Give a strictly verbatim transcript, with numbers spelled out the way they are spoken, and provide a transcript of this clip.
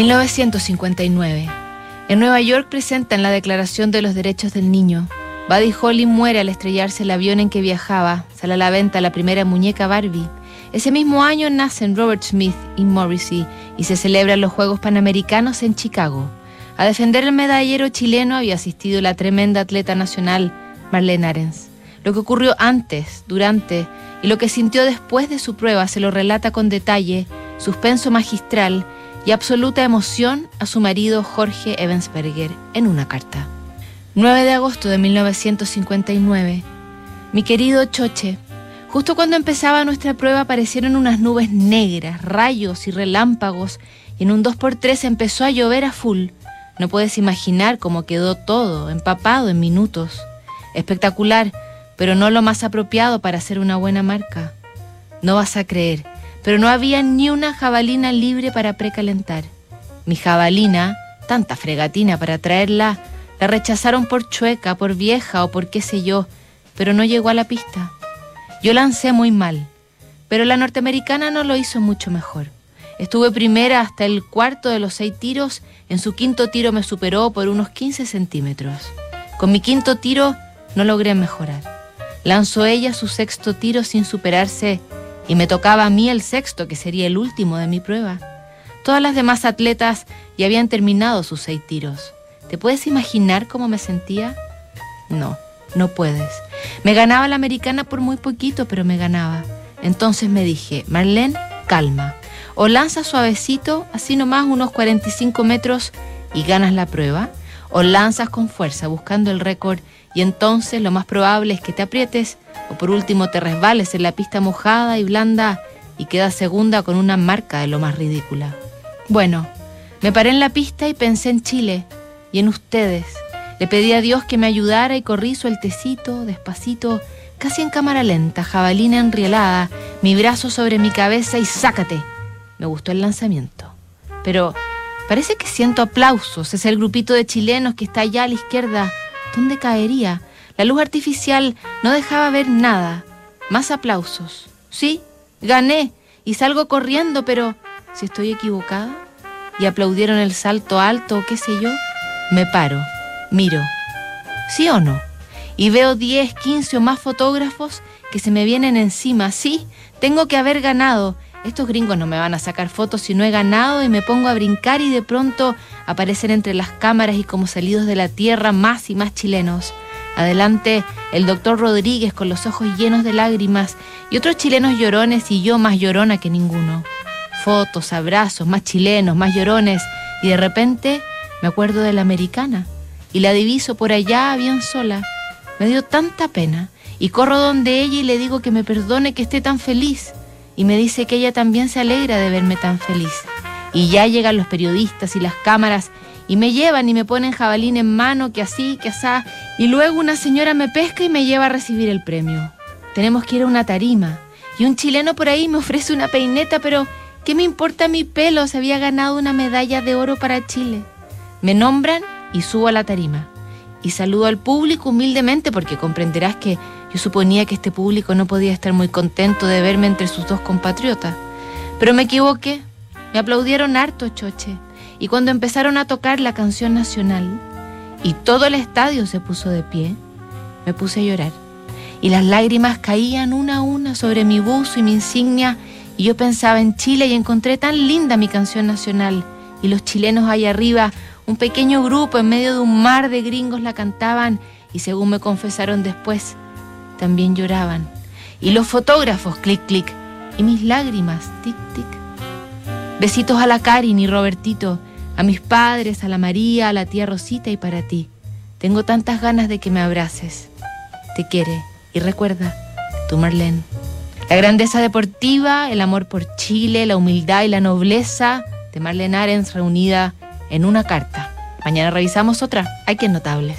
mil novecientos cincuenta y nueve. En Nueva York presentan la Declaración de los Derechos del Niño. Buddy Holly muere al estrellarse el avión en que viajaba. Sale a la venta la primera muñeca Barbie. Ese mismo año nacen Robert Smith y Morrissey y se celebran los Juegos Panamericanos en Chicago. A defender el medallero chileno había asistido la tremenda atleta nacional Marlene Arens. Lo que ocurrió antes, durante y lo que sintió después de su prueba se lo relata con detalle, suspenso magistral y absoluta emoción a su marido Jorge Ebensberger en una carta. nueve de agosto de mil novecientos cincuenta y nueve. Mi querido Choche, justo cuando empezaba nuestra prueba aparecieron unas nubes negras, rayos y relámpagos y en un dos por tres empezó a llover a full. No puedes imaginar cómo quedó todo, empapado en minutos. Espectacular, pero no lo más apropiado para hacer una buena marca. No vas a creer, pero no había ni una jabalina libre para precalentar. Mi jabalina, tanta fregatina para traerla, la rechazaron por chueca, por vieja o por qué sé yo, pero no llegó a la pista. Yo lancé muy mal, pero la norteamericana no lo hizo mucho mejor. Estuve primera hasta el cuarto de los seis tiros, en su quinto tiro me superó por unos quince centímetros. Con mi quinto tiro no logré mejorar. Lanzó ella su sexto tiro sin superarse y me tocaba a mí el sexto, que sería el último de mi prueba. Todas las demás atletas ya habían terminado sus seis tiros. ¿Te puedes imaginar cómo me sentía? No, no puedes. Me ganaba la americana por muy poquito, pero me ganaba. Entonces me dije, Marlene, calma. O lanzas suavecito, así nomás unos cuarenta y cinco metros y ganas la prueba, o lanzas con fuerza buscando el récord y entonces lo más probable es que te aprietes o por último te resbales en la pista mojada y blanda y quedas segunda con una marca de lo más ridícula. Bueno, me paré en la pista y pensé en Chile y en ustedes. Le pedí a Dios que me ayudara y corrí sueltecito, despacito, casi en cámara lenta, jabalina enrielada, mi brazo sobre mi cabeza y ¡sácate! Me gustó el lanzamiento. Pero parece que siento aplausos. Es el grupito de chilenos que está allá a la izquierda. ¿Dónde caería? La luz artificial no dejaba ver nada. Más aplausos. Sí, gané y salgo corriendo, pero si estoy equivocada y aplaudieron el salto alto o qué sé yo, me paro, miro. ¿Sí o no? Y veo diez, quince o más fotógrafos que se me vienen encima. Sí, tengo que haber ganado. Estos gringos no me van a sacar fotos si no he ganado y me pongo a brincar y de pronto aparecen entre las cámaras y como salidos de la tierra más y más chilenos. Adelante el doctor Rodríguez con los ojos llenos de lágrimas y otros chilenos llorones y yo más llorona que ninguno. Fotos, abrazos, más chilenos, más llorones y de repente me acuerdo de la americana y la diviso por allá bien sola. Me dio tanta pena y corro donde ella y le digo que me perdone que esté tan feliz. Y me dice que ella también se alegra de verme tan feliz. Y ya llegan los periodistas y las cámaras y me llevan y me ponen jabalín en mano, que así, que asá. Y luego una señora me pesca y me lleva a recibir el premio. Tenemos que ir a una tarima. Y un chileno por ahí me ofrece una peineta, pero ¿qué me importa mi pelo? Se había ganado una medalla de oro para Chile. Me nombran y subo a la tarima. Y saludo al público humildemente porque comprenderás que yo suponía que este público no podía estar muy contento de verme entre sus dos compatriotas. Pero me equivoqué. Me aplaudieron harto, Choche. Y cuando empezaron a tocar la canción nacional y todo el estadio se puso de pie, me puse a llorar. Y las lágrimas caían una a una sobre mi buzo y mi insignia y yo pensaba en Chile y encontré tan linda mi canción nacional. Y los chilenos ahí arriba, un pequeño grupo en medio de un mar de gringos la cantaban y según me confesaron después, también lloraban. Y los fotógrafos, clic, clic. Y mis lágrimas, tic, tic. Besitos a la Karin y Robertito, a mis padres, a la María, a la tía Rosita y para ti. Tengo tantas ganas de que me abraces. Te quiere. Y recuerda, tú Marlene. La grandeza deportiva, el amor por Chile, la humildad y la nobleza de Marlene Arens reunida en una carta. Mañana revisamos otra. Hay que notables.